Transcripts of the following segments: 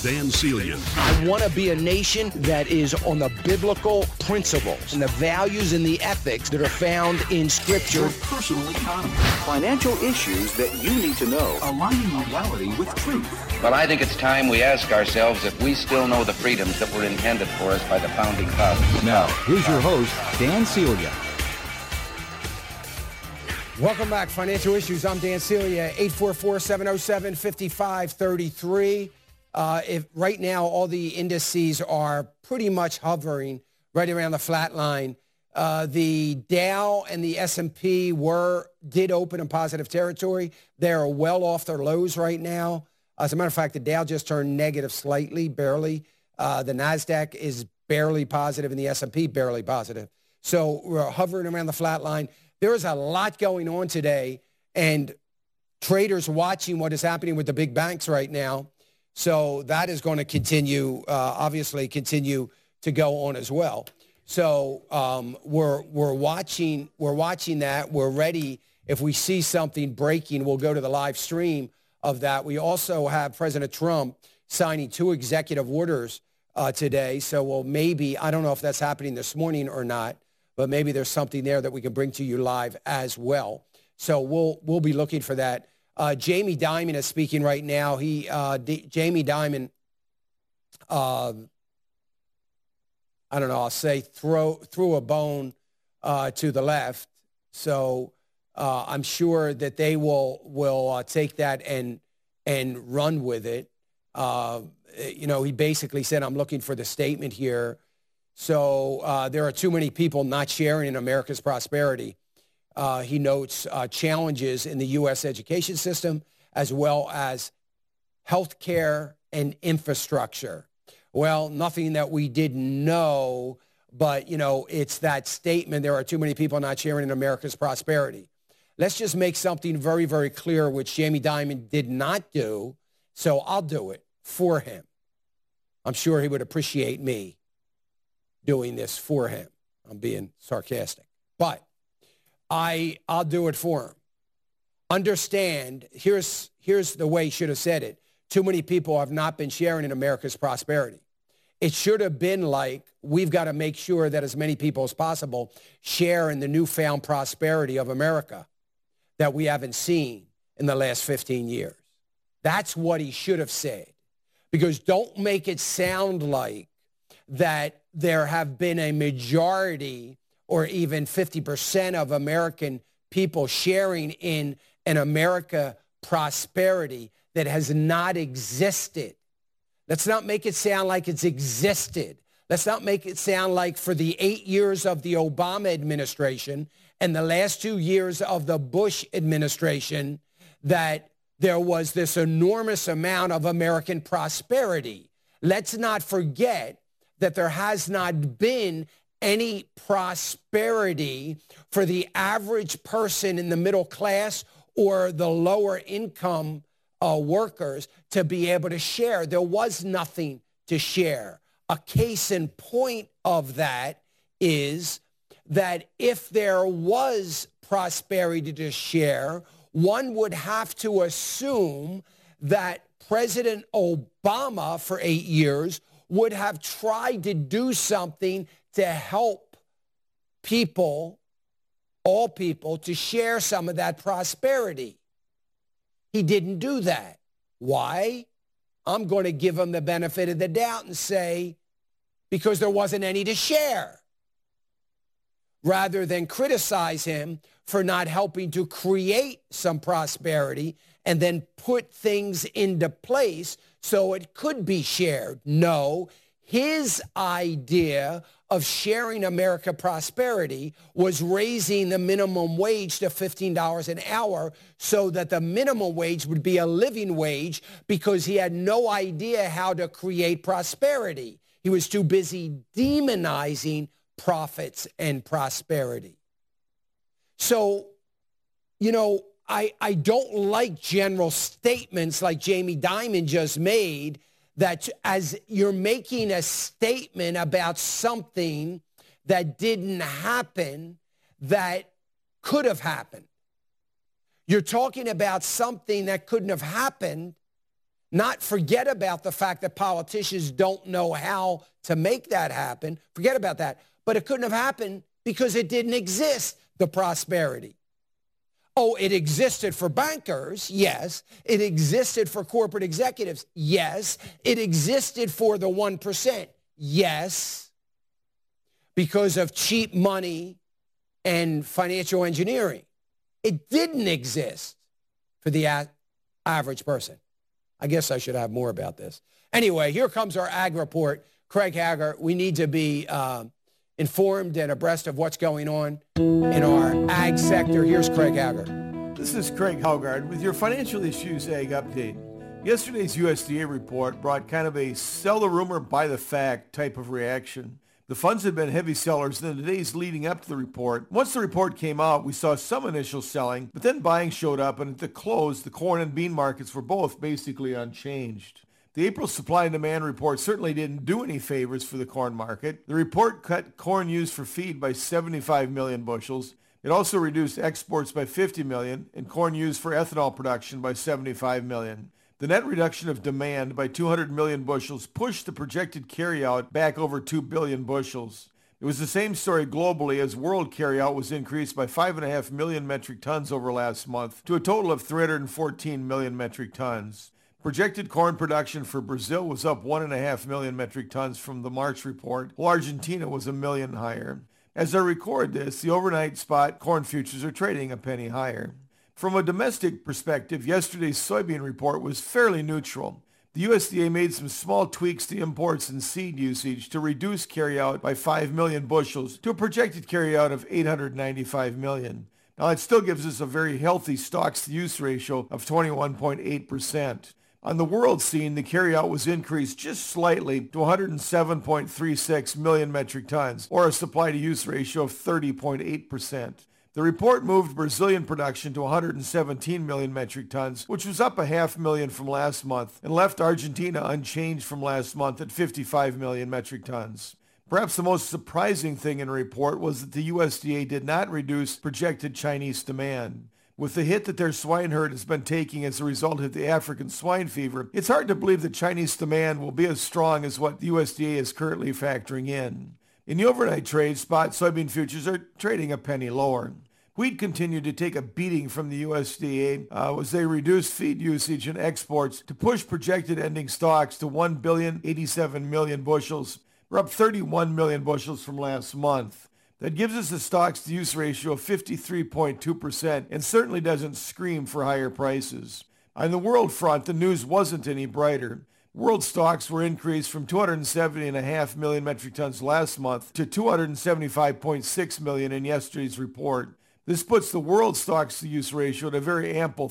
Dan Celia. I want to be a nation that is on the biblical principles and the values and the ethics that are found in Scripture. Your personal economy. Financial issues that you need to know. Aligning legality with truth. Well, I think it's time we ask ourselves if we still know the freedoms that were intended for us by the Founding Fathers. Now, here's your host, Dan Celia. Welcome back, Financial Issues. I'm Dan Celia, 844-707-5533. If right now all the indices are pretty much hovering right around the flat line. The Dow and the S&P did open in positive territory. They're well off their lows right now. As a matter of fact, the Dow just turned negative slightly, barely. The NASDAQ is barely positive and the S&P barely positive. So we're hovering around the flat line. There is a lot going on today, and traders watching what is happening with the big banks right now. So that is going to continue to go on as well. So we're watching that. We're ready. If we see something breaking, we'll go to the live stream of that. We also have President Trump signing 2 executive orders today. So maybe, I don't know if that's happening this morning or not, but maybe there's something there that we can bring to you live as well. So we'll be looking for that. Jamie Dimon is speaking right now. Jamie Dimon, I don't know, I'll say threw a bone to the left. So I'm sure that they will take that and run with it. He basically said, I'm looking for the statement here. So there are too many people not sharing in America's prosperity. He notes challenges in the U.S. education system as well as health care and infrastructure. Well, nothing that we didn't know, but, it's that statement, there are too many people not sharing in America's prosperity. Let's just make something very, very clear, which Jamie Dimon did not do, so I'll do it for him. I'm sure he would appreciate me doing this for him. I'm being sarcastic, but I'll do it for him. Understand, here's the way he should have said it. Too many people have not been sharing in America's prosperity. It should have been like, we've got to make sure that as many people as possible share in the newfound prosperity of America that we haven't seen in the last 15 years. That's what he should have said. Because don't make it sound like that there have been a majority or even 50% of American people sharing in an America prosperity that has not existed. Let's not make it sound like it's existed. Let's not make it sound like for the 8 years of the Obama administration and the last 2 years of the Bush administration that there was this enormous amount of American prosperity. Let's not forget that there has not been any prosperity for the average person in the middle class or the lower income workers to be able to share. There was nothing to share. A case in point of that is that if there was prosperity to share, one would have to assume that President Obama for 8 years would have tried to do something to help people, all people, to share some of that prosperity. He didn't do that. Why? I'm going to give him the benefit of the doubt and say, because there wasn't any to share, rather than criticize him for not helping to create some prosperity and then put things into place so it could be shared. No, his idea of sharing America prosperity was raising the minimum wage to $15 an hour so that the minimum wage would be a living wage, because he had no idea how to create prosperity. He was too busy demonizing profits and prosperity. So, I don't like general statements like Jamie Dimon just made, that as you're making a statement about something that didn't happen that could have happened. You're talking about something that couldn't have happened Not forget about the fact that politicians don't know how to make that happen. Forget about that. But it couldn't have happened because it didn't exist, the prosperity. Oh, it existed for bankers, yes. It existed for corporate executives, yes. It existed for the 1%, yes. Because of cheap money and financial engineering. It didn't exist for the average person. I guess I should have more about this. Anyway, here comes our ag report. Craig Hager, we need to be informed and abreast of what's going on in our ag sector. Here's Craig Hager. This is Craig Haugard with your Financial Issues Ag Update. Yesterday's USDA report brought kind of a sell the rumor, buy the fact type of reaction. The funds had been heavy sellers in the days leading up to the report. Once the report came out, we saw some initial selling, but then buying showed up, and at the close, the corn and bean markets were both basically unchanged. The April supply and demand report certainly didn't do any favors for the corn market. The report cut corn used for feed by 75 million bushels. It also reduced exports by 50 million and corn used for ethanol production by 75 million. The net reduction of demand by 200 million bushels pushed the projected carryout back over 2 billion bushels. It was the same story globally as world carryout was increased by 5.5 million metric tons over last month to a total of 314 million metric tons. Projected corn production for Brazil was up 1.5 million metric tons from the March report, while Argentina was 1 million higher. As I record this, the overnight spot corn futures are trading a penny higher. From a domestic perspective, yesterday's soybean report was fairly neutral. The USDA made some small tweaks to imports and seed usage to reduce carryout by 5 million bushels to a projected carryout of 895 million. Now, it still gives us a very healthy stocks-to-use ratio of 21.8%. On the world scene, the carryout was increased just slightly to 107.36 million metric tons, or a supply-to-use ratio of 30.8%. The report moved Brazilian production to 117 million metric tons, which was up 500,000 from last month, and left Argentina unchanged from last month at 55 million metric tons. Perhaps the most surprising thing in the report was that the USDA did not reduce projected Chinese demand. With the hit that their swine herd has been taking as a result of the African swine fever, it's hard to believe that Chinese demand will be as strong as what the USDA is currently factoring in. In the overnight trade, spot soybean futures are trading a penny lower. Wheat continued to take a beating from the USDA as they reduced feed usage and exports to push projected ending stocks to 1,087 million bushels. We're up 31 million bushels from last month. That gives us a stocks-to-use ratio of 53.2% and certainly doesn't scream for higher prices. On the world front, the news wasn't any brighter. World stocks were increased from 270.5 million metric tons last month to 275.6 million in yesterday's report. This puts the world stocks-to-use ratio at a very ample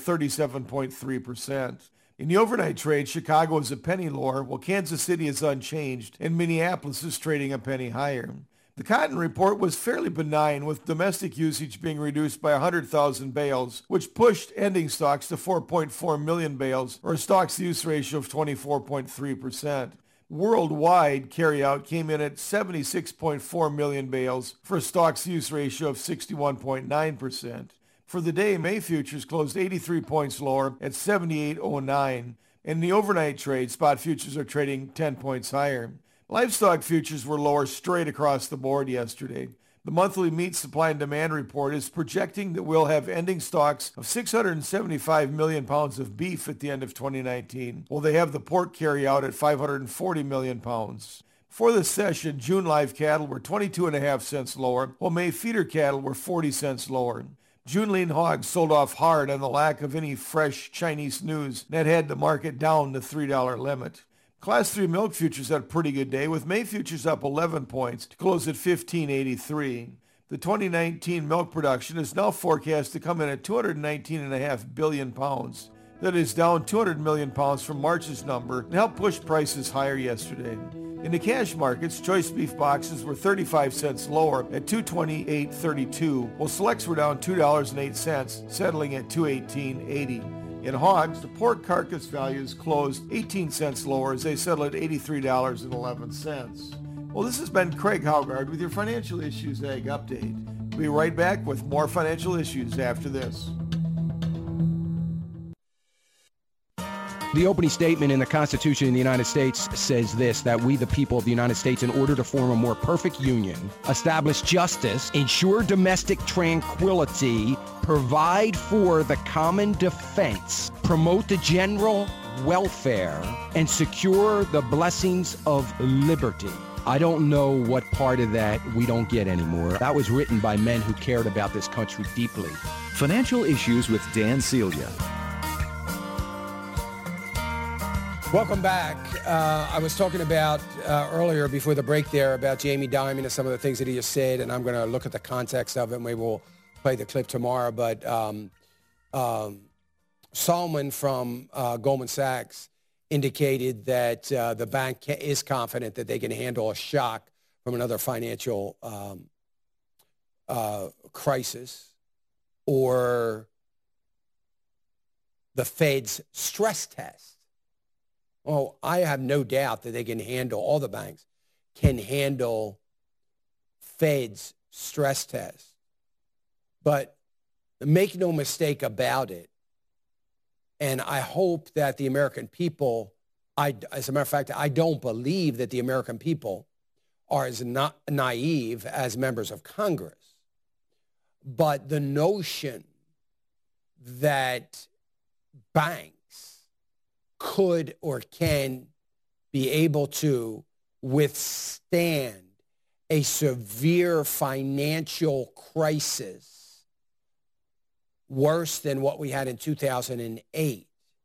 37.3%. In the overnight trade, Chicago is a penny lower, while Kansas City is unchanged, and Minneapolis is trading a penny higher. The cotton report was fairly benign, with domestic usage being reduced by 100,000 bales, which pushed ending stocks to 4.4 million bales, or a stocks-to-use ratio of 24.3%. Worldwide carryout came in at 76.4 million bales for a stocks-to-use ratio of 61.9%. For the day, May futures closed 83 points lower at 78.09, and the overnight trade, spot futures are trading 10 points higher. Livestock futures were lower straight across the board yesterday. The monthly meat supply and demand report is projecting that we'll have ending stocks of 675 million pounds of beef at the end of 2019, while they have the pork carryout at 540 million pounds. For the session, June live cattle were 22.5 cents lower, while May feeder cattle were 40 cents lower. June lean hogs sold off hard on the lack of any fresh Chinese news that had the market down the $3 limit. Class 3 milk futures had a pretty good day, with May futures up 11 points to close at 15.83. The 2019 milk production is now forecast to come in at 219.5 billion pounds. That is down 200 million pounds from March's number and helped push prices higher yesterday. In the cash markets, choice beef boxes were 35 cents lower at $228.32, while selects were down $2.08, settling at $218.80. In hogs, the pork carcass values closed 18 cents lower as they settle at $83.11. Well, this has been Craig Haugard with your Financial Issues Ag Update. We'll be right back with more financial issues after this. The opening statement in the Constitution of the United States says this, that we, the people of the United States, in order to form a more perfect union, establish justice, ensure domestic tranquility, provide for the common defense, promote the general welfare, and secure the blessings of liberty. I don't know what part of that we don't get anymore. That was written by men who cared about this country deeply. Financial Issues with Dan Celia. Welcome back. I was talking about earlier before the break there about Jamie Dimon and some of the things that he just said, and I'm going to look at the context of it. Maybe we'll play the clip tomorrow. But Salman from Goldman Sachs indicated that the bank is confident that they can handle a shock from another financial crisis or the Fed's stress test. Well, I have no doubt that they can handle, all the banks can handle Fed's stress test. But make no mistake about it, and I hope that the American people, as a matter of fact, I don't believe that the American people are as not naive as members of Congress. But the notion that banks could or can be able to withstand a severe financial crisis worse than what we had in 2008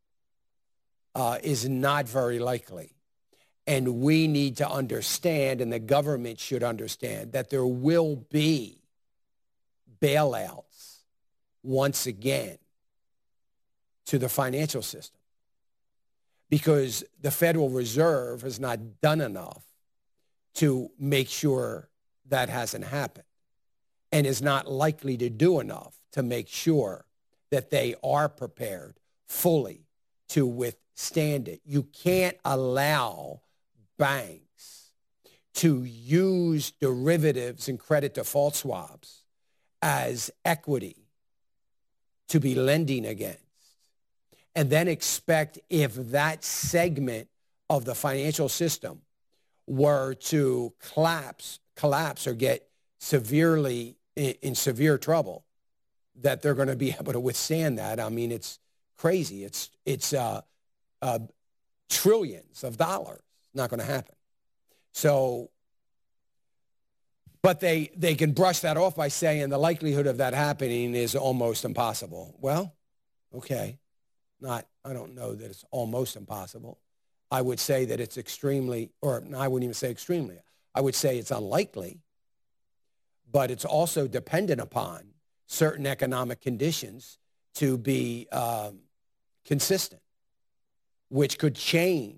is not very likely. And we need to understand, and the government should understand, that there will be bailouts once again to the financial system, because the Federal Reserve has not done enough to make sure that hasn't happened, and is not likely to do enough to make sure that they are prepared fully to withstand it. You can't allow banks to use derivatives and credit default swaps as equity to be lending against, and then expect, if that segment of the financial system were to collapse or get severely in severe trouble, that they're going to be able to withstand that. I mean, it's crazy. It's trillions of dollars. Not going to happen. So, but they can brush that off by saying the likelihood of that happening is almost impossible. Well, okay. I don't know that it's almost impossible. I would say that it's extremely, or I wouldn't even say extremely. I would say it's unlikely, but it's also dependent upon certain economic conditions to be consistent, which could change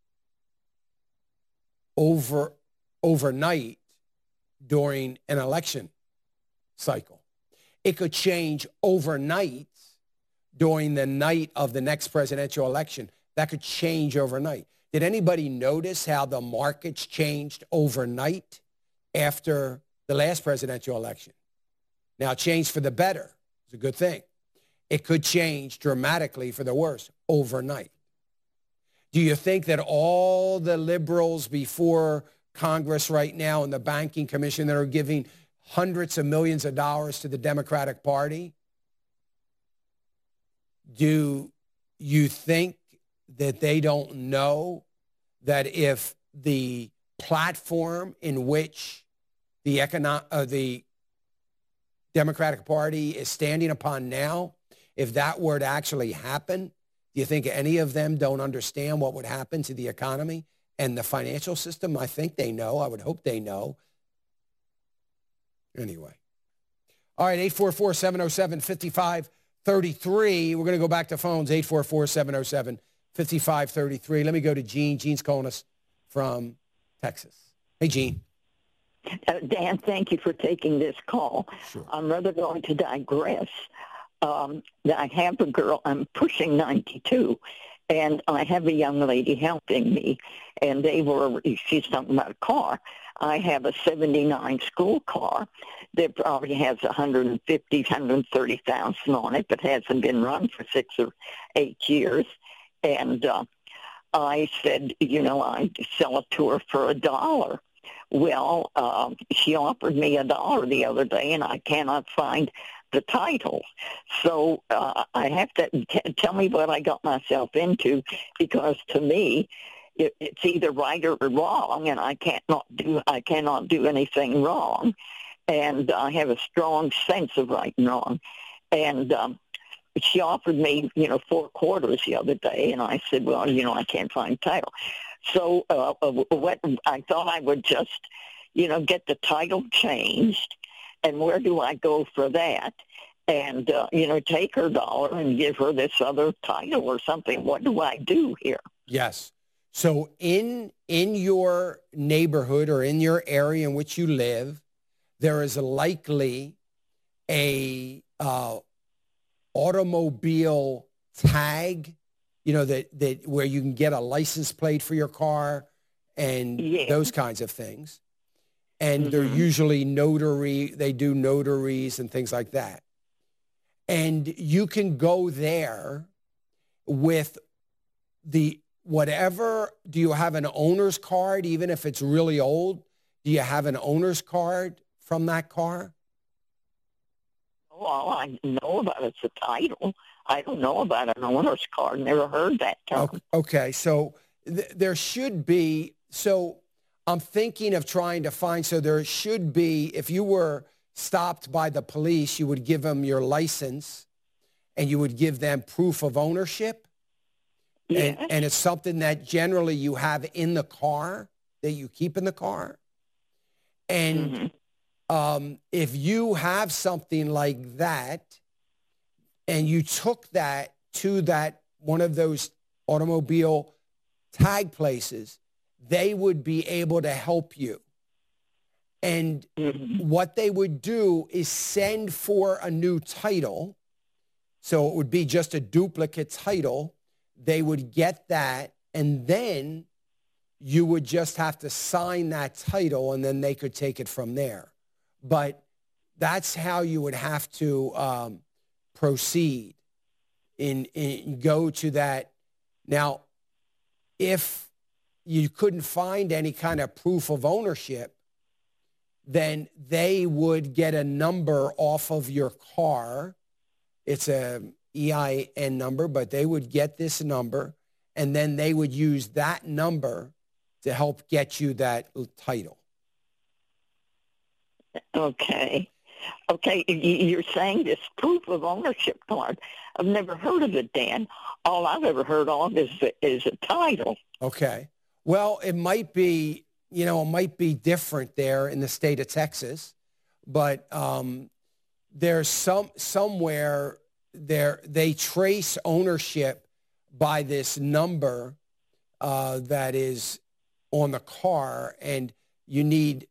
overnight during an election cycle. It could change overnight during the night of the next presidential election. That could change overnight. Did anybody notice how the markets changed overnight after the last presidential election? Now, it changed for the better. It's a good thing. It could change dramatically for the worse overnight. Do you think that all the liberals before Congress right now and the Banking Commission that are giving hundreds of millions of dollars to the Democratic Party, do you think that they don't know that if the platform in which the Democratic Party is standing upon now, if that were to actually happen, do you think any of them don't understand what would happen to the economy and the financial system? I think they know. I would hope they know. Anyway. All right, 844-707-5533. We're going to go back to phones, 844-707-5533. Let me go to Gene. Gene's calling us from Texas. Hey, Gene. Dan, thank you for taking this call. Sure. I'm rather going to digress. I have a girl, I'm pushing 92, and I have a young lady helping me, and she's talking about a car. I have a 79 school car that probably has 150,000, 130,000 on it, but hasn't been run for 6 or 8 years. And I said, I'd sell it to her for $1. Well, she offered me $1 the other day, and I cannot find the title. So I have to tell me what I got myself into, because to me, it's either right or wrong, and I cannot do anything wrong. And I have a strong sense of right and wrong. And she offered me, $4 the other day, and I said, well, I can't find title. So what I thought I would just, get the title changed, and where do I go for that? And, take her $1 and give her this other title or something. What do I do here? Yes. So in your neighborhood or in your area in which you live, there is likely a automobile tag, that where you can get a license plate for your car and those kinds of things. And they're usually they do notaries and things like that. And you can go there with whatever. Do you have an owner's card, even if it's really old? Do you have an owner's card from that car? Well, I know about it's a title. I don't know about an owner's card. Never heard that term. Okay, so there should be. So I'm thinking of trying to find. So there should be. If you were stopped by the police, you would give them your license, and you would give them proof of ownership. Yes. And it's something that generally you have in the car, that you keep in the car. And if you have something like that, and you took that to one of those automobile tag places, they would be able to help you. And what they would do is send for a new title. So it would be just a duplicate title. They would get that, and then you would just have to sign that title, and then they could take it from there. But that's how you would have to proceed in go to that. Now, if you couldn't find any kind of proof of ownership, then they would get a number off of your car. It's a EIN number, but they would get this number, and then they would use that number to help get you that title. Okay. You're saying this proof of ownership card. I've never heard of it, Dan. All I've ever heard of is a title. Okay. Well, it might be, it might be different there in the state of Texas, but there's somewhere there they trace ownership by this number that is on the car, and you need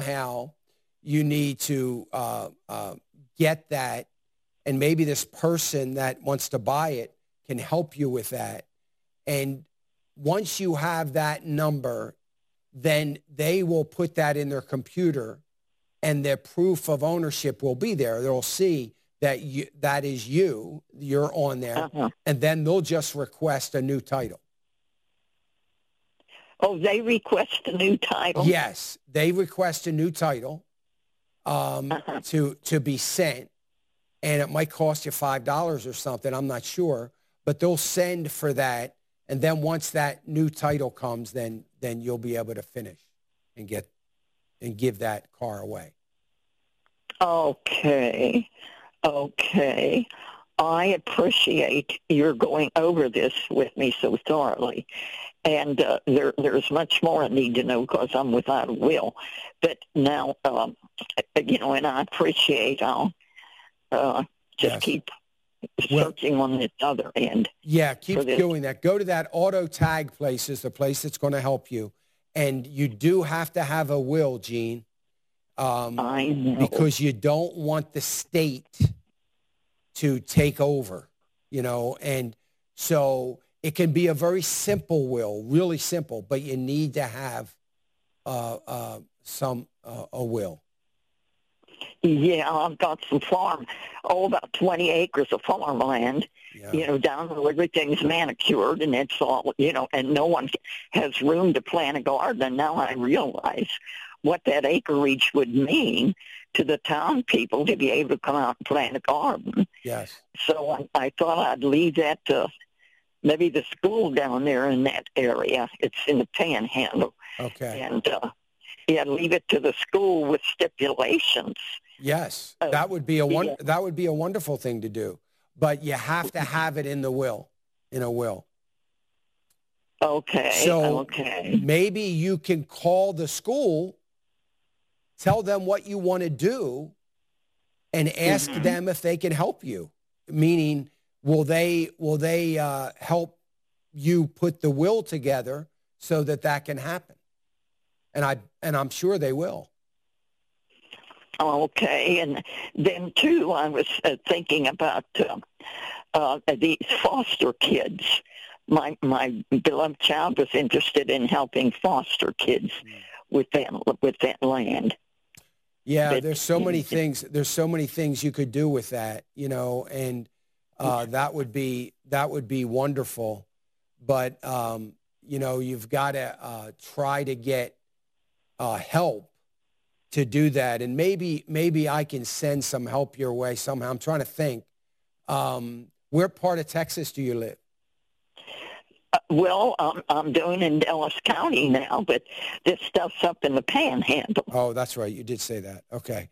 to get that, and maybe this person that wants to buy it can help you with that. And once you have that number, then they will put that in their computer, and their proof of ownership will be there. They'll see that that is you're on there, and then they'll just request a new title. Oh, they request a new title? Yes, they request a new title to be sent, and it might cost you $5 or something. I'm not sure, but they'll send for that, and then once that new title comes, then you'll be able to finish and give that car away. Okay. I appreciate your going over this with me so thoroughly. And there's much more I need to know because I'm without a will. But now, and I appreciate I'll keep searching on this other end. Yeah, keep doing that. Go to that auto tag place is the place that's going to help you. And you do have to have a will, Gene. I know. Because you don't want the state to take over, and so it can be a very simple will, really simple, but you need to have a will. Yeah, I've got some about 20 acres of farmland, down where everything's manicured and it's all, and no one has room to plant a garden. And now I realize what that acreage would mean to the town people to be able to come out and plant a garden. Yes. So I thought I'd leave that to maybe the school down there in that area. It's in the Panhandle. Okay. And, leave it to the school with stipulations. Yes, that would be a wonderful thing to do, but you have to have it in a will. Okay. So maybe you can call the school, tell them what you want to do, and ask them if they can help you. Meaning, will they help you put the will together so that can happen? And I'm sure they will. Okay, and then too, I was thinking about these foster kids. My beloved child was interested in helping foster kids with that land. Yeah, there's so many things. There's so many things you could do with that, and that would be wonderful. But you've got to try to get help to do that, and maybe I can send some help your way somehow. I'm trying to think. Where part of Texas do you live? Well, I'm doing in Dallas County now, but this stuff's up in the Panhandle. Oh, that's right. You did say that. Okay.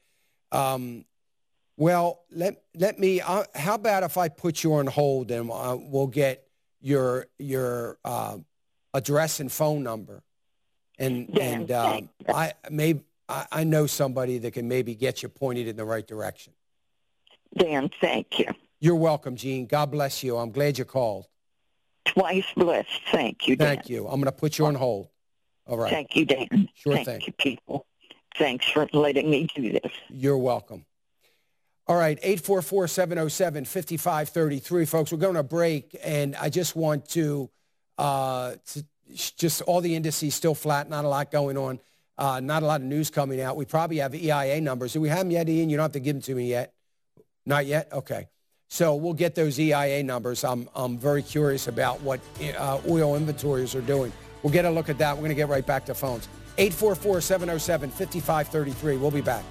Well, let me. How about if I put you on hold and we'll get your address and phone number, and I know somebody that can maybe get you pointed in the right direction. Dan, thank you. You're welcome, Gene. God bless you. I'm glad you called. Twice blessed. Thank you, Dan. Thank you. I'm going to put you on hold. All right. Thank you, Dan. Sure Thank thing. you, people. Thanks for letting me do this. You're welcome. All right, 844-707-5533. Folks, we're going to break, and I just want to just all the indices still flat, not a lot going on, not a lot of news coming out. We probably have EIA numbers. Do we have them yet, Ian? You don't have to give them to me yet. Not yet? Okay. So we'll get those EIA numbers. I'm very curious about what oil inventories are doing. We'll get a look at that. We're going to get right back to phones. 844-707-5533. We'll be back.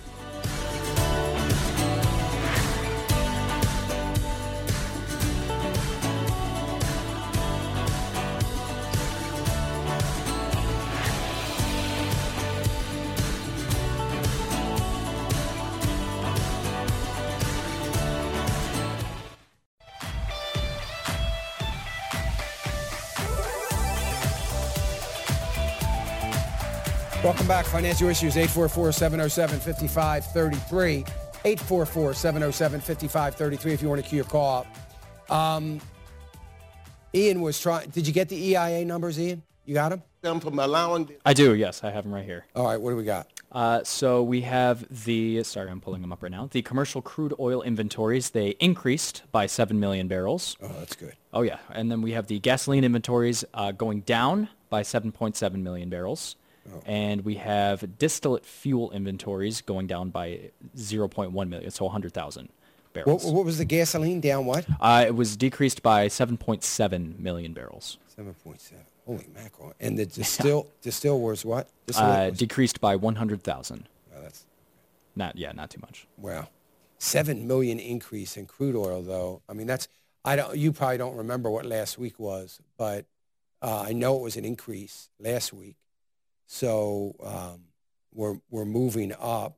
Welcome back. Financial Issues, 844-707-5533. 844-707-5533 if you want to queue your call up. Ian was trying. Did you get the EIA numbers, Ian? You got them? I do, yes. I have them right here. All right, what do we got? So we have I'm pulling them up right now. The commercial crude oil inventories, they increased by 7 million barrels. Oh, that's good. Oh, yeah. And then we have the gasoline inventories going down by 7.7 million barrels. Oh. And we have distillate fuel inventories going down by 0.1 million, so 100,000 barrels. What was the gasoline down what? It was decreased by 7.7 million barrels. 7.7. Holy mackerel. And the distill was what? Decreased by 100,000. Well, that's not too much. Wow. 7 million increase in crude oil, though. I mean, you probably don't remember what last week was, but I know it was an increase last week. So we're moving up.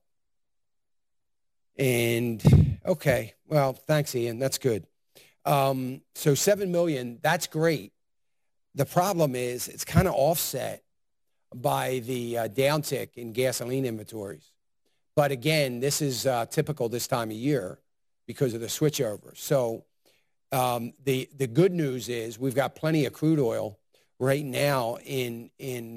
And, okay, well, thanks, Ian. That's good. So 7 million, that's great. The problem is it's kind of offset by the downtick in gasoline inventories. But, again, this is typical this time of year because of the switchover. So the good news is we've got plenty of crude oil right now in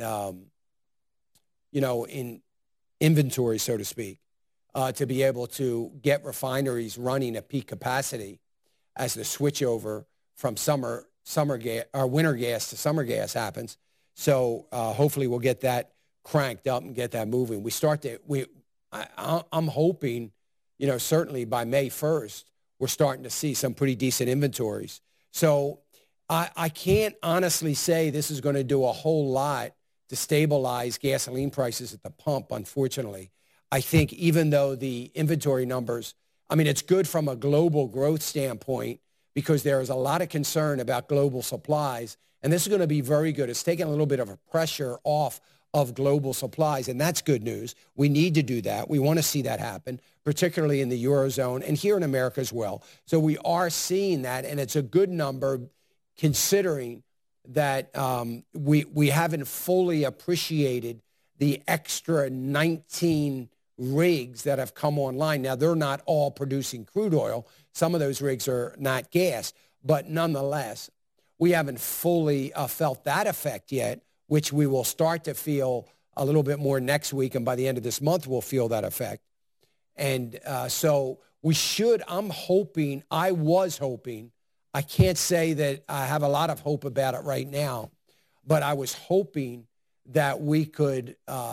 inventory, so to speak, to be able to get refineries running at peak capacity as the switchover from winter gas to summer gas happens. So hopefully we'll get that cranked up and get that moving. I'm hoping, certainly by May 1st, we're starting to see some pretty decent inventories. So I can't honestly say this is going to do a whole lot to stabilize gasoline prices at the pump, unfortunately. I think even though the inventory numbers, it's good from a global growth standpoint because there is a lot of concern about global supplies, and this is going to be very good. It's taking a little bit of a pressure off of global supplies, and that's good news. We need to do that. We want to see that happen, particularly in the Eurozone and here in America as well. So we are seeing that, and it's a good number considering that we haven't fully appreciated the extra 19 rigs that have come online. Now, they're not all producing crude oil. Some of those rigs are not gas, but nonetheless, we haven't fully felt that effect yet, which we will start to feel a little bit more next week, and by the end of this month, we'll feel that effect. And so we should, I was hoping, I can't say that I have a lot of hope about it right now, but I was hoping that we could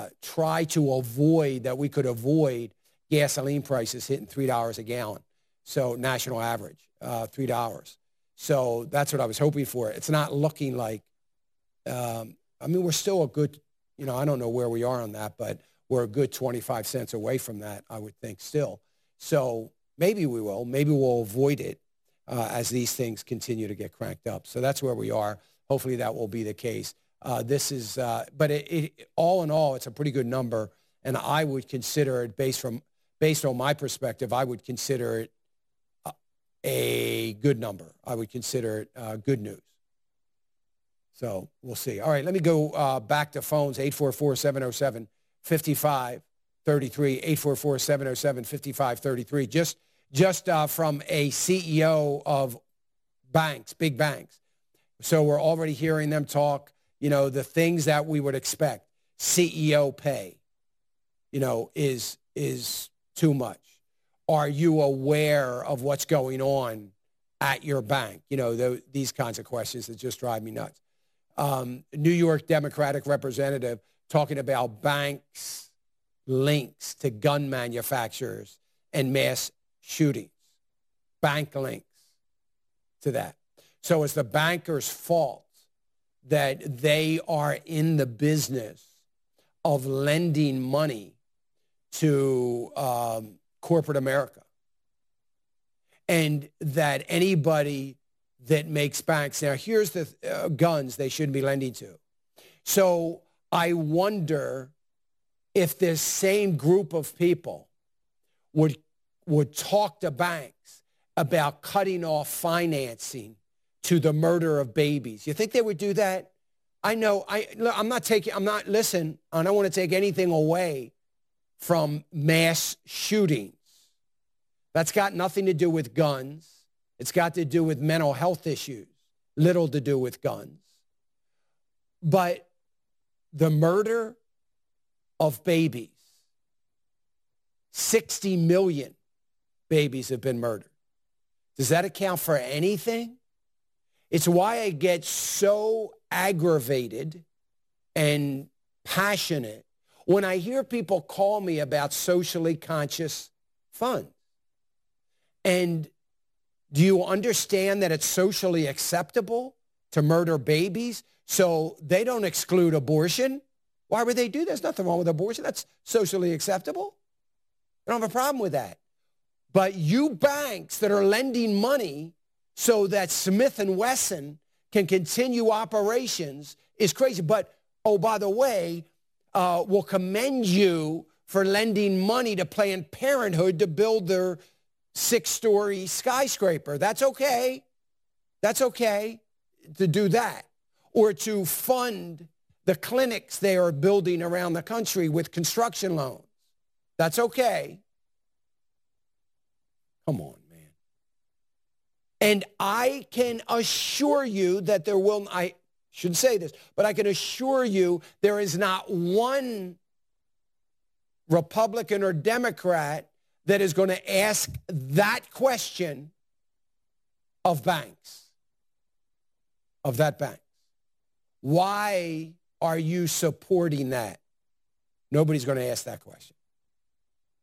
avoid gasoline prices hitting $3 a gallon. So national average, $3. So that's what I was hoping for. It's not looking like, we're still a good, I don't know where we are on that, but we're a good 25 cents away from that, I would think still. So maybe we will. Maybe we'll avoid it as these things continue to get cranked up. So that's where we are. Hopefully that will be the case. But all in all, it's a pretty good number, and I would consider it based on my perspective. I would consider it a good number. I would consider it good news. So we'll see. All right, let me go back to phones. 844-707-5533. 844-707-5533. Just from a CEO of banks, big banks. So we're already hearing them talk. The things that we would expect, CEO pay, is too much. Are you aware of what's going on at your bank? These kinds of questions that just drive me nuts. New York Democratic representative talking about banks' links to gun manufacturers and mass shootings. Bank links to that. So it's the bankers' fault that they are in the business of lending money to corporate America. And that anybody that makes banks, now here's the guns they shouldn't be lending to. So I wonder if this same group of people would talk to banks about cutting off financing to the murder of babies. You think they would do that? I know. I don't want to take anything away from mass shootings. That's got nothing to do with guns. It's got to do with mental health issues, little to do with guns. But the murder of babies, 60 million babies have been murdered. Does that account for anything? It's why I get so aggravated and passionate when I hear people call me about socially conscious funds. And do you understand that it's socially acceptable to murder babies so they don't exclude abortion? Why would they do that? There's nothing wrong with abortion. That's socially acceptable. I don't have a problem with that. But you banks that are lending money so that Smith & Wesson can continue operations is crazy. But, oh, by the way, we'll commend you for lending money to Planned Parenthood to build their 6-story skyscraper. That's okay. That's okay to do that. Or to fund the clinics they are building around the country with construction loans. That's okay. Come on, man. And I can assure you that there will, I shouldn't say this, but I can assure you there is not one Republican or Democrat that is going to ask that question of banks, of that bank. Why are you supporting that? Nobody's going to ask that question.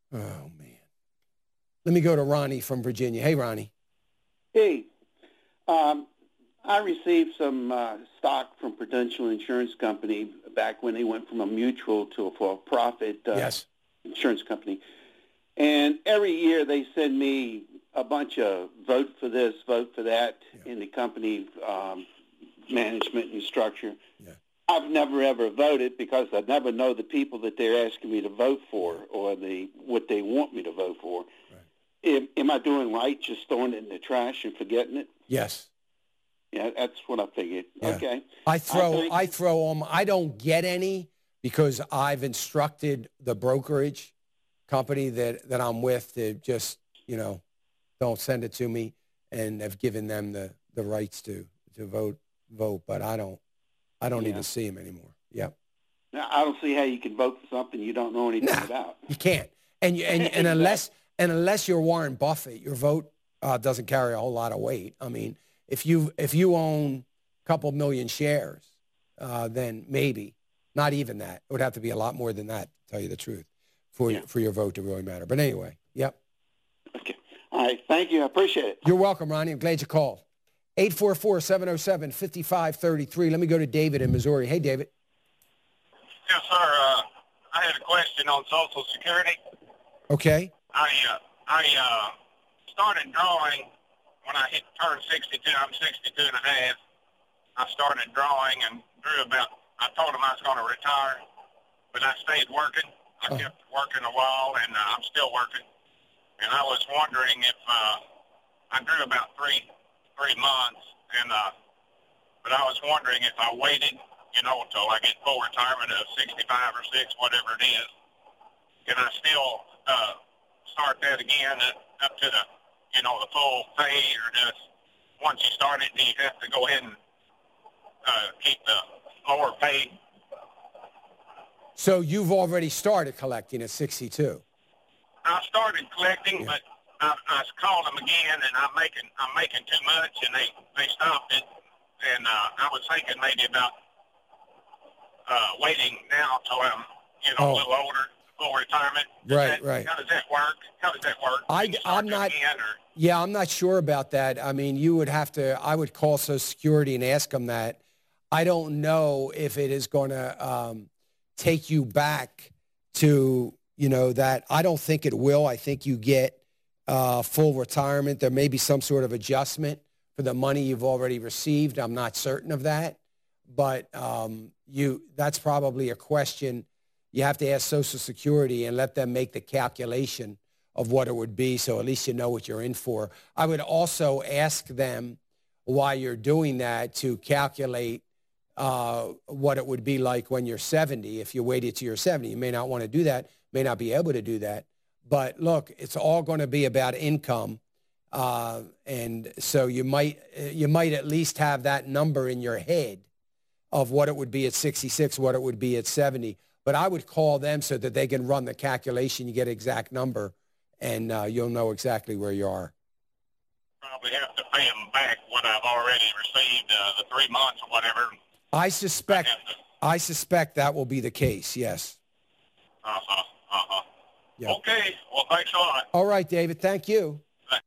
Oh, man. Let me go to Ronnie from Virginia. Hey, Ronnie. Hey, I received some stock from Prudential Insurance Company back when they went from a mutual to a for-profit insurance company. And every year they send me a bunch of vote for this, vote for that in the company management and structure. Yeah. I've never, ever voted because I never know the people that they're asking me to vote for or what they want me to vote for. Right. Am I doing right just throwing it in the trash and forgetting it? Yes. Yeah, that's what I figured. Yeah. Okay. I throw them. I don't get any because I've instructed the brokerage company that I'm with to just, don't send it to me, and have given them the rights to vote. But I don't even see them anymore. Yep. Now, I don't see how you can vote for something you don't know anything about. You can't. And unless you're Warren Buffett, your vote doesn't carry a whole lot of weight. I mean, if you own a couple million shares, then maybe, not even that. It would have to be a lot more than that, to tell you the truth, for your vote to really matter. But anyway, yep. Okay. All right. Thank you. I appreciate it. You're welcome, Ronnie. I'm glad you called. 844-707-5533. Let me go to David in Missouri. Hey, David. Yes, sir. I had a question on Social Security. Okay. I started drawing when I turned 62. I'm 62 and a half. I started drawing and drew I told him I was going to retire, but I stayed working. I kept working a while, and I'm still working. And I was wondering if I drew about three months, but I was wondering if I waited, until I get full retirement of 65 or 6, whatever it is, can I still start that again up to the full pay, or just once you start it, do you have to go ahead and keep the lower pay? So you've already started collecting at 62. I started collecting, but I called them again, and I'm making too much, and they stopped it. And I was thinking maybe about waiting now till I'm a little older, full retirement. Right. How does that work? I'm not sure about that. I mean, I would call Social Security and ask them that. I don't know if it is going to take you back to, that. I don't think it will. I think you get full retirement. There may be some sort of adjustment for the money you've already received. I'm not certain of that. But that's probably a question you have to ask Social Security and let them make the calculation of what it would be, so at least you know what you're in for. I would also ask them, while you're doing that, to calculate what it would be like when you're 70. If you waited till you're 70, you may not want to do that, may not be able to do that. But look, it's all going to be about income. And so you might at least have that number in your head of what it would be at 66, what it would be at 70. But I would call them so that they can run the calculation. You get an exact number, and you'll know exactly where you are. Probably have to pay them back what I've already received, the 3 months or whatever. I suspect that will be the case, yes. Yep. Okay. Well, thanks a lot. All right, David. Thank you.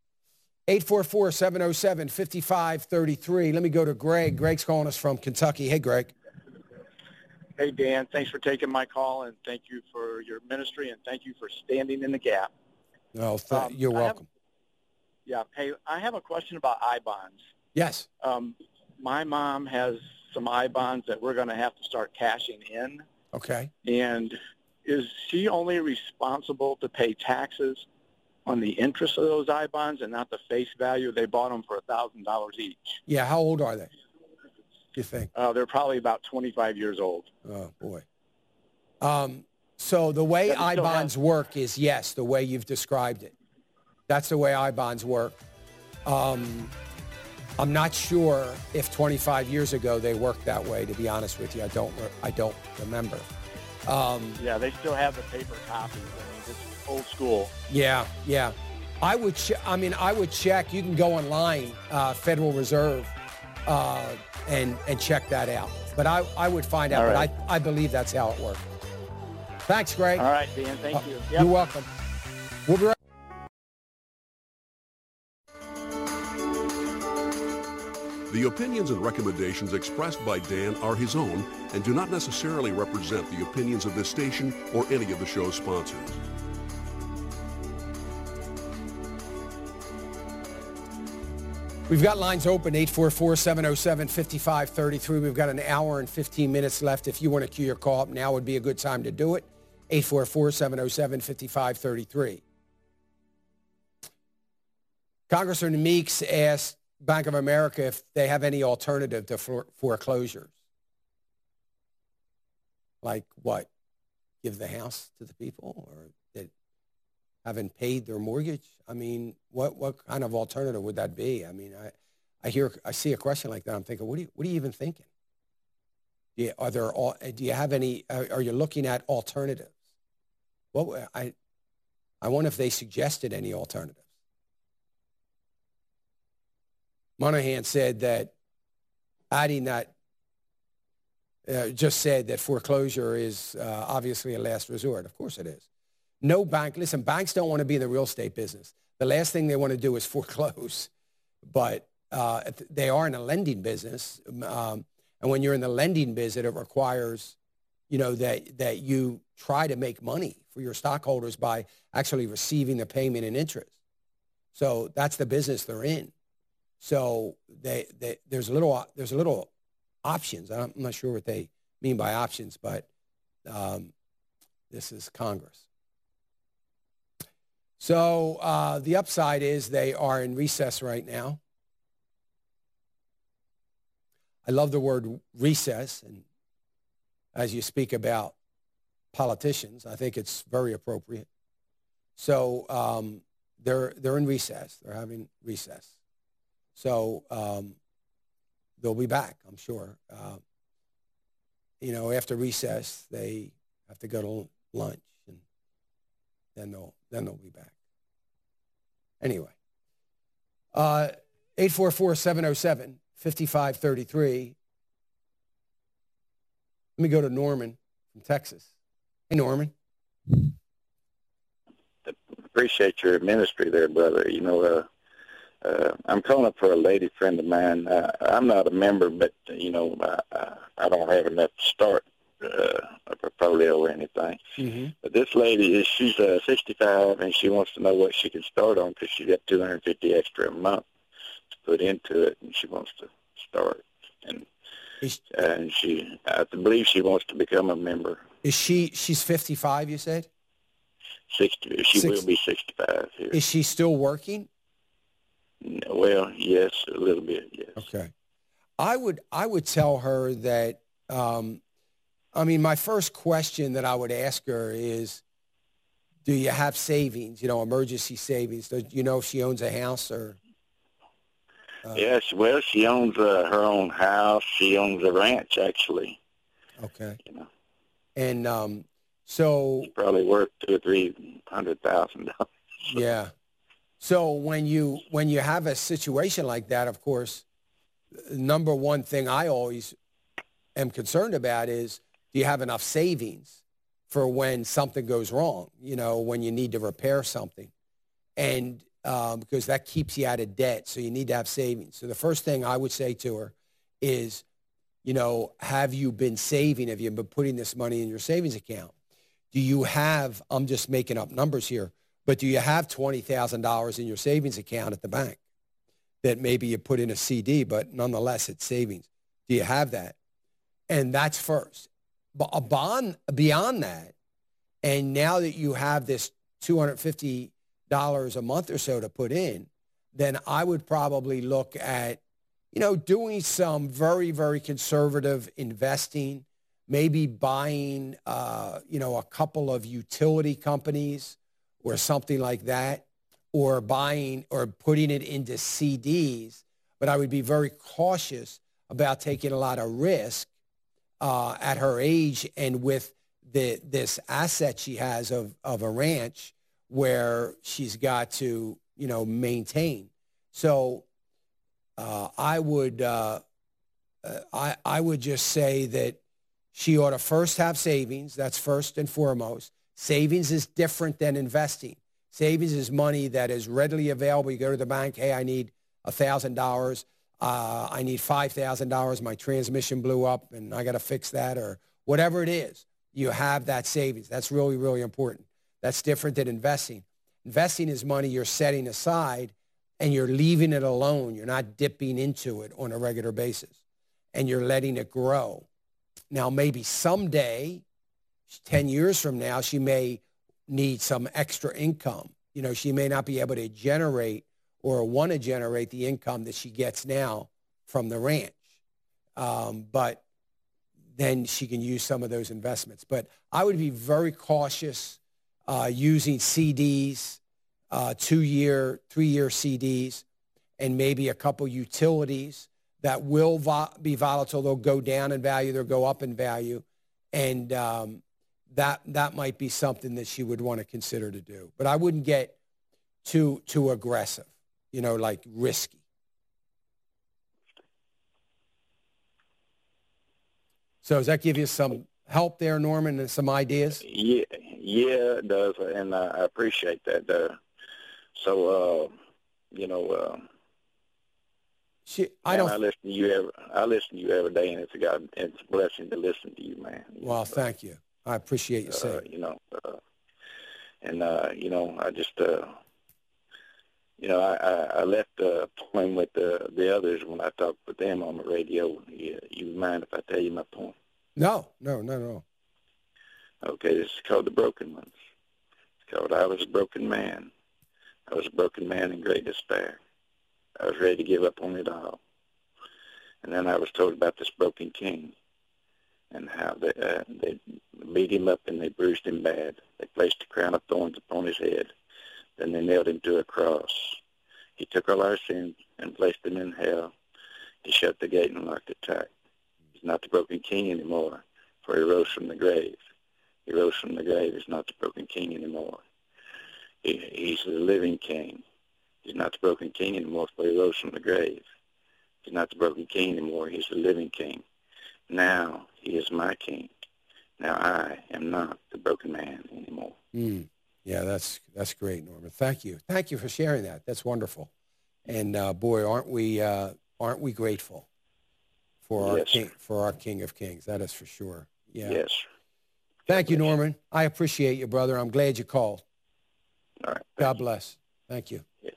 844-707-5533. Let me go to Greg. Greg's calling us from Kentucky. Hey, Greg. Hey, Dan. Thanks for taking my call, and thank you for your ministry, and thank you for standing in the gap. No, you're welcome. Hey, I have a question about I-bonds. Yes. My mom has some I-bonds that we're going to have to start cashing in. Okay. And is she only responsible to pay taxes on the interest of those I-bonds and not the face value? They bought them for $1,000 each. Yeah, how old are they, you think? They're probably about 25 years old. Oh, boy. So the way I-bonds work is, yes, the way you've described it. That's the way I-bonds work. I'm not sure if 25 years ago they worked that way, to be honest with you. I don't remember. Yeah, they still have the paper copies. I mean, it's old school. Yeah. I would check. You can go online, Federal Reserve, and check that out. But I would find out. Right. But I believe that's how it works. Thanks, Greg. All right, Dan. Thank you. Yep. You're welcome. We'll be right. The opinions and recommendations expressed by Dan are his own and do not necessarily represent the opinions of this station or any of the show's sponsors. We've got lines open, 844-707-5533. We've got an hour and 15 minutes left. If you want to queue your call up, now would be a good time to do it. 844-707-5533. Congressman Meeks asked Bank of America if they have any alternative to foreclosures. Like what? Give the house to the people or that haven't paid their mortgage? I mean, what kind of alternative would that be? I mean, I see a question like that. I'm thinking, what are you even thinking? Do you have any? Are you looking at alternatives? Well, I wonder if they suggested any alternatives. Monahan said that, adding that, just said that foreclosure is obviously a last resort. Of course it is. No bank, listen, banks don't want to be in the real estate business. The last thing they want to do is foreclose, but they are in a lending business. And when you're in the lending business, it requires, that you try to make money for your stockholders by actually receiving the payment and interest. So that's the business they're in. So there's a little options. I'm not sure what they mean by options, but this is Congress. So the upside is they are in recess right now. I love the word recess, and as you speak about politicians, I think it's very appropriate. So they're in recess. They're having recess. So they'll be back, I'm sure. After recess, they have to go to lunch, and then they'll be back. Anyway, 844-707-5533. Let me go to Norman from Texas. Hey, Norman. Appreciate your ministry there, brother. I'm calling up for a lady friend of mine. I'm not a member, but, I don't have enough to start a portfolio or anything. Mm-hmm. But this lady, she's 65, and she wants to know what she can start on because she got $250 extra a month to put into it, and she wants to start. And I believe she wants to become a member. She's 55, you said? 60. She will be 65 here. Is she still working? Well, yes, a little bit, yes. Okay. I would tell her that, my first question that I would ask her is, do you have savings, emergency savings? Do you know if she owns a house or? Yes, well, she owns her own house. She owns a ranch, actually. Okay. And so. It's probably worth $200,000 or $300,000. Yeah. So when you have a situation like that, of course, number one thing I always am concerned about is, do you have enough savings for when something goes wrong, when you need to repair something? And because that keeps you out of debt, so you need to have savings. So the first thing I would say to her is, have you been saving? Have you been putting this money in your savings account? Do you have, I'm just making up numbers here, but do you have $20,000 in your savings account at the bank that maybe you put in a CD, but nonetheless it's savings? Do you have that? And that's first. But beyond that, and now that you have this $250 a month or so to put in, then I would probably look at, doing some very, very conservative investing, maybe buying, a couple of utility companies or something like that, or buying or putting it into CDs. But I would be very cautious about taking a lot of risk at her age and with this asset she has of a ranch where she's got to, maintain. So I would just say that she ought to first have savings. That's first and foremost. Savings is different than investing. Savings is money that is readily available. You go to the bank, hey, I need $1,000. I need $5,000. My transmission blew up and I got to fix that, or whatever it is. You have that savings. That's really, really important. That's different than investing. Investing is money you're setting aside and you're leaving it alone. You're not dipping into it on a regular basis, and you're letting it grow. Now, maybe someday, 10 years from now, she may need some extra income. She may not be able to generate or want to generate the income that she gets now from the ranch. But then she can use some of those investments. But I would be very cautious using CDs, 2-year, 3-year CDs, and maybe a couple utilities that will be volatile. They'll go down in value. They'll go up in value. And that might be something that she would want to consider to do. But I wouldn't get too aggressive, like risky. So does that give you some help there, Norman, and some ideas? Yeah, it does, and I appreciate that. I listen to you every day, and it's a blessing to listen to you, man. Well, thank you. I appreciate you saying. I left a point with the others when I talked with them on the radio. You mind if I tell you my point? No. Okay, this is called The Broken Ones. It's called I Was a Broken Man. I was a broken man in great despair. I was ready to give up on it all. And then I was told about this broken king and how they beat him up and they bruised him bad. They placed a crown of thorns upon his head. Then they nailed him to a cross. He took all our sins and placed them in hell. He shut the gate and locked it tight. He's not the broken king anymore, for he rose from the grave. He rose from the grave. He's not the broken king anymore. He's the living king. He's not the broken king anymore, for he rose from the grave. He's not the broken king anymore. He's the living king. Now he is my king. Now I am not the broken man anymore. Yeah, that's great, Norman. Thank you. Thank you for sharing that. That's wonderful. And boy, aren't we grateful for our King of Kings? That is for sure. Yeah. Yes. Thank you, Norman. I appreciate you, brother. I'm glad you called. All right. God bless. Thank you. Yes.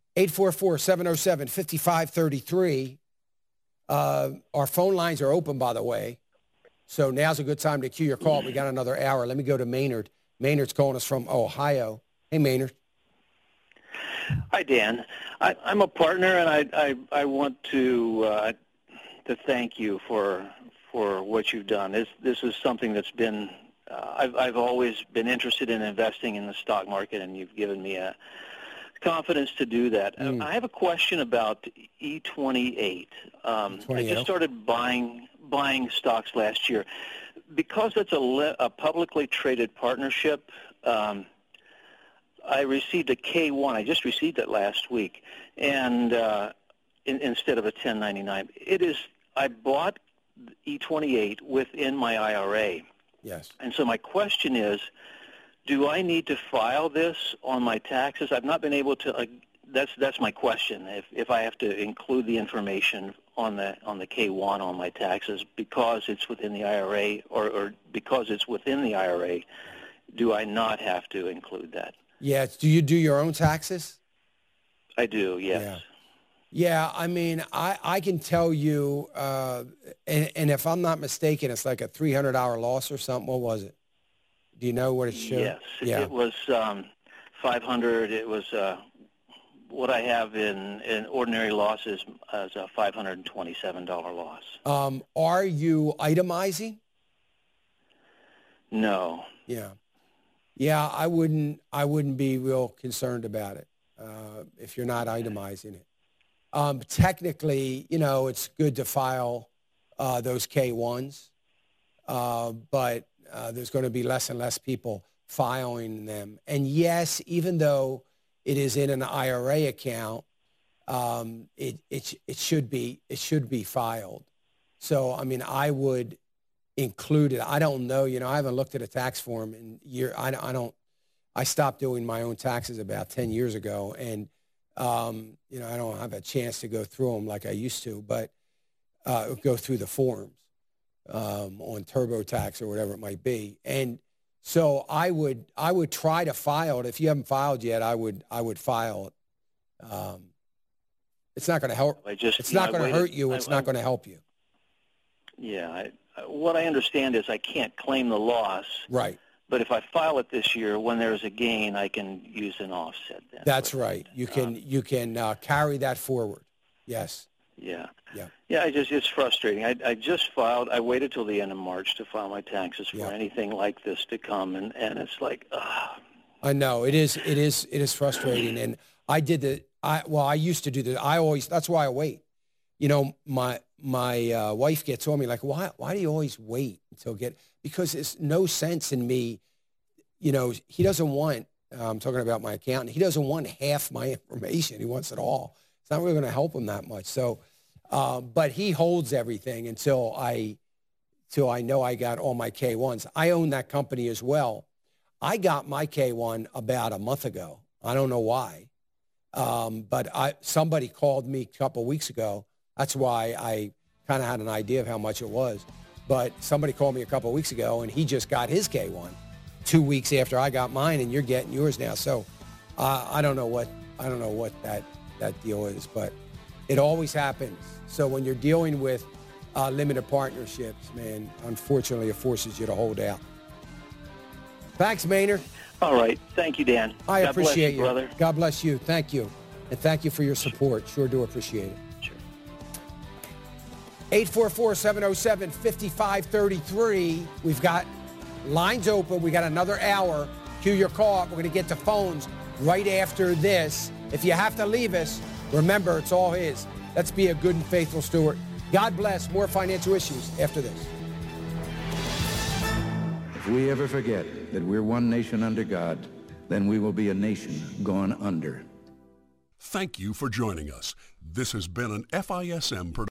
844-707-5533. Our phone lines are open, by the way. So now's a good time to cue your call. We got another hour. Let me go to Maynard. Maynard's calling us from Ohio. Hey, Maynard. Hi, Dan. I'm a partner, and I want to thank you for what you've done. This is something that's been I've always been interested in investing in the stock market, and you've given me a confidence to do that. I have a question about E28. I just started buying stocks last year. Because it's a publicly traded partnership, I received a K1. I just received it last week, and instead of a 1099. I bought E28 within my IRA. Yes. And so my question is, do I need to file this on my taxes? I've not been able to. That's my question. If I have to include the information on the K1 on my taxes because it's within the IRA, or because it's within the IRA, do I not have to include that? Yeah. Do you do your own taxes? I do. Yes. Yeah. I mean, I can tell you, and if I'm not mistaken, it's like a $300 loss or something. What was it? Do you know what it showed? Yes. Yeah. It was 500. It was what I have in ordinary losses as a $527 loss. Are you itemizing? No. Yeah. I wouldn't be real concerned about it if you're not itemizing it. Technically, it's good to file those K1s, but there's going to be less and less people filing them. And yes, even though it is in an IRA account, it should be filed. So, I mean, I would include it. I don't know, I haven't looked at a tax form in years. I I stopped doing my own taxes about 10 years ago, and you know, I don't have a chance to go through them like I used to, but go through the forms on TurboTax or whatever it might be. And so I would try to file it. If you haven't filed yet, I would file it. It's not going to help. It's not going to hurt you. It's not going to help you. Yeah. What I understand is I can't claim the loss. Right. But if I file it this year, when there's a gain, I can use an offset. That's right. You can carry that forward. Yes. Yeah. Yeah. Yeah. It's frustrating. I just filed. I waited till the end of March to file my taxes for anything like this to come, and it's like, I know it is frustrating, and I used to do that. That's why I wait. You know, my wife gets on me like, why do you always wait until because there's no sense in me. You know, he doesn't want, I'm talking about my accountant, he doesn't want half my information. He wants it all. It's not really going to help him that much. So, but he holds everything until I know I got all my K-1s. I own that company as well. I got my K-1 about a month ago. I don't know why. But somebody called me a couple of weeks ago. That's why I kind of had an idea of how much it was. But somebody called me a couple of weeks ago, and he just got his K-1 2 weeks after I got mine, and you're getting yours now. So I don't know what that deal is, but it always happens. So when you're dealing with limited partnerships, man, unfortunately, it forces you to hold out. Thanks, Maynard. All right. Thank you, Dan. I appreciate you, brother. God bless you. Thank you. And thank you for your support. Sure do appreciate it. Sure. 844-707-5533. We've got lines open. We got another hour. Cue your call. We're going to get to phones right after this. If you have to leave us, remember, it's all his. Let's be a good and faithful steward. God bless. More financial issues after this. If we ever forget that we're one nation under God, then we will be a nation gone under. Thank you for joining us. This has been an FISM production.